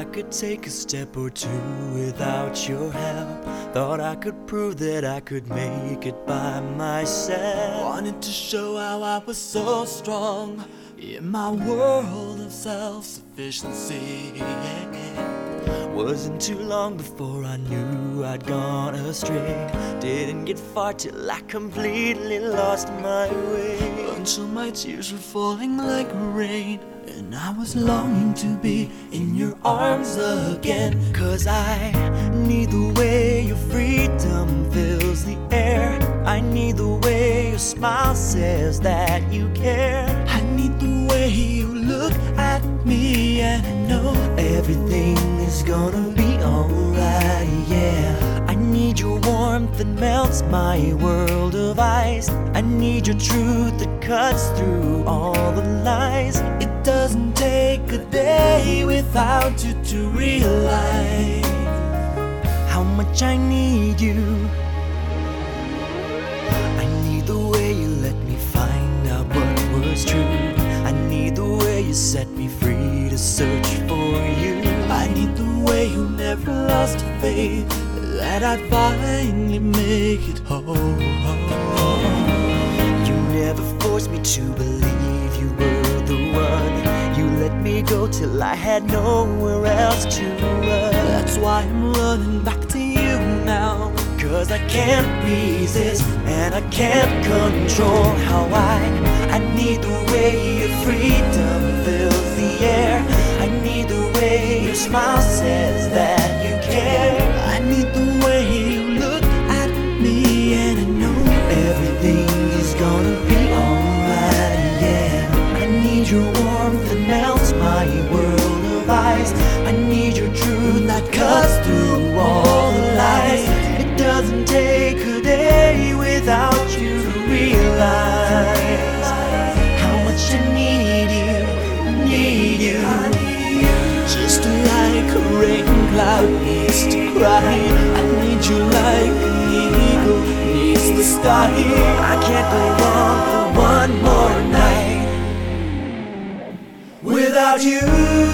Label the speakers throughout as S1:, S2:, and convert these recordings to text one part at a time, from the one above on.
S1: I could take a step or two without your help. Thought I could prove that I could make it by myself.
S2: Wanted to show how I was so strong in my world of self-sufficiency.
S1: Wasn't too long before I knew I'd gone astray. Didn't get far till I completely lost my way.
S2: Until my tears were falling like rain, and I was longing to be in your arms again.
S1: 'Cause I need the way your freedom fills the air. I need the way your smile says that you care.
S2: I need the way you look at me, and I know
S1: everything is gonna be alright, yeah. I need your warmth that melts my world of ice. I need your truth that cuts through all the lies.
S2: It doesn't take a day without you to realize
S1: how much I need you. I need the way you let me find out what was true. I need the way you set me free to search for you.
S2: I need the way you never lost faith that I'd finally make it home.
S1: You never forced me to believe you were the one. You let me go till I had nowhere else to run.
S2: That's why I'm running back to you now.
S1: 'Cause I can't resist and I can't control how I need the way your freedom fills the air. I need the way your smile says that you care.
S2: I need the way you look at me, and I know
S1: everything is gonna be alright, yeah. I need your warmth that melts my world of ice. I need your truth that cuts through all the lies. It doesn't take a day without you to realize how much I need you, need you.
S2: Just like a rain cloud needs to cry, I need you like an eagle needs the sky.
S1: I can't go on for one more night without you.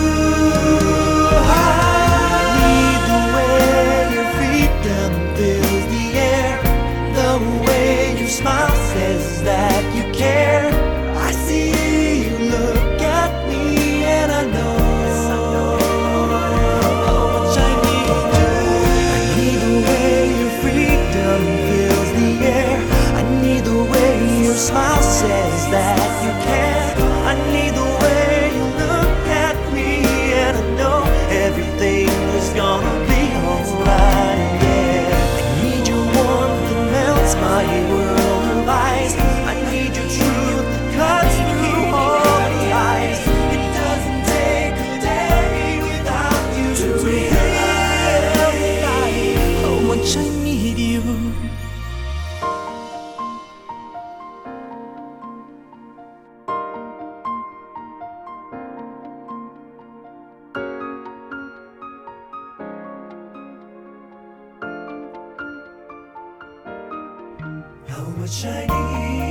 S1: I need the way your freedom fills the air, the way your smile says that you care. I see you look at me and I know how much I need you. I need the way your freedom fills the air. I need the way your smile says that you care. I need the way you look at me and I know everything is gonna be alright, yeah. I need your warmth that melts my world of ice. I need your truth that cuts through all the lies. It doesn't take a day without you to realize
S2: how much I need you.
S1: how much I need